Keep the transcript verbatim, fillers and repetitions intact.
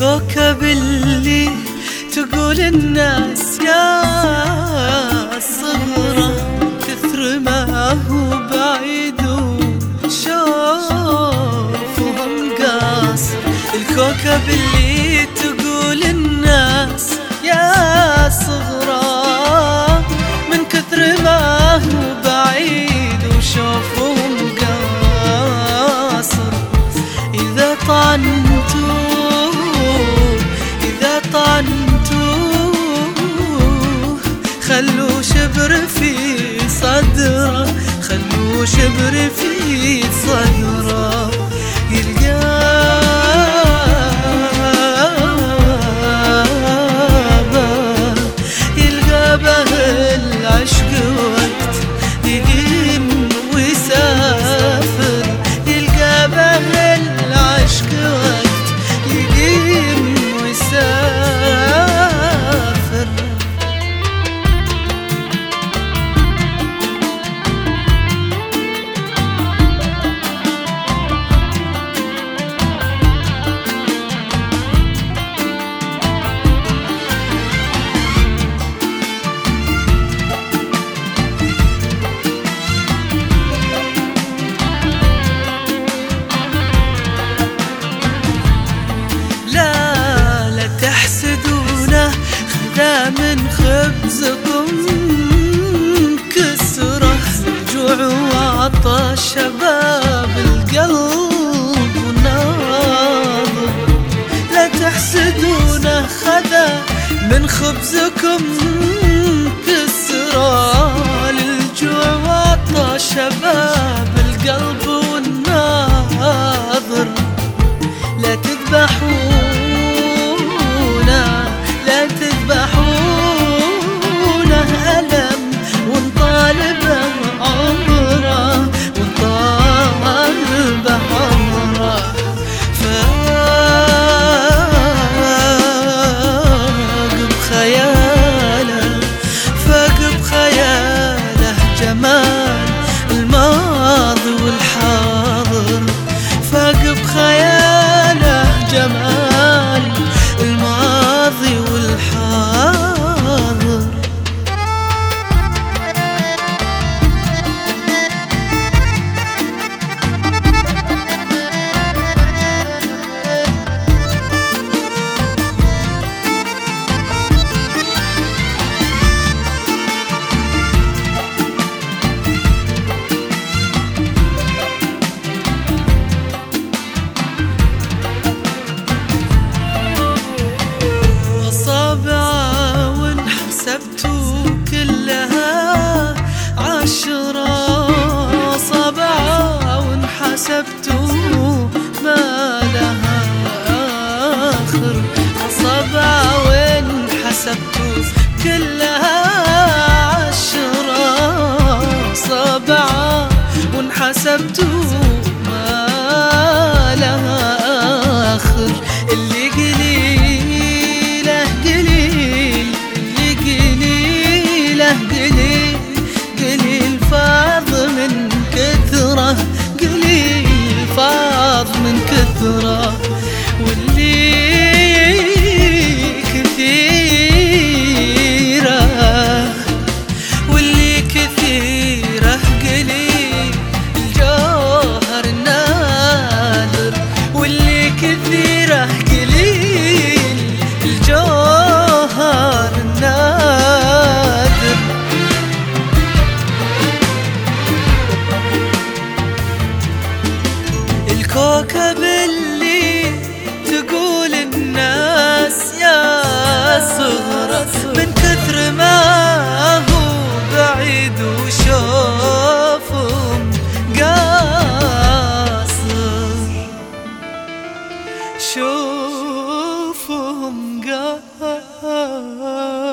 الكوكب اللي تقول الناس يا صغره كثر ما هو بعيد وشوفهم قاصر. الكوكب اللي تقول الناس يا صغره من كثر ما هو بعيد وشوفهم قاصر. إذا طعنتوه إذا طعنتوه خلوا شبر في صدره، خلوا شبر في صدره يلقابه يلقابه العشق وقت يقيم ويسافر. يلقابه العشق وقت يقيم ويسافر. من خبزكم كسره جوع وعطش شباب القلب وناظر. لا تحسدونه خذا من خبزكم كسره للجوع وعطش شباب القلب والناظر. لا تذبحونا لا تذبحونه ألم ونطالبه عمره ونطالبه عمره. فاق بخياله فاق بخياله جمال الماضي والحاضر. فاق بخياله جمال الماضي والحاضر. حسبتوا كلها عشرة صبعة وانحسبتوا ما لها آخر. صبعة وانحسبتوا كلها عشرة صبعة وانحسبتوا ما لها آخر. اللي قليله قليل قليل قليل فاض من كثره قليل فاض من كثره. واللي كثيره واللي كثيره قليل الجوهر النادر. واللي كثيره قليل الجوهر النادر. الكوكب اللي تقول الناس يا صغره من كثر ما هو بعيد وشوفهم قاصر. شوفهم قاصر.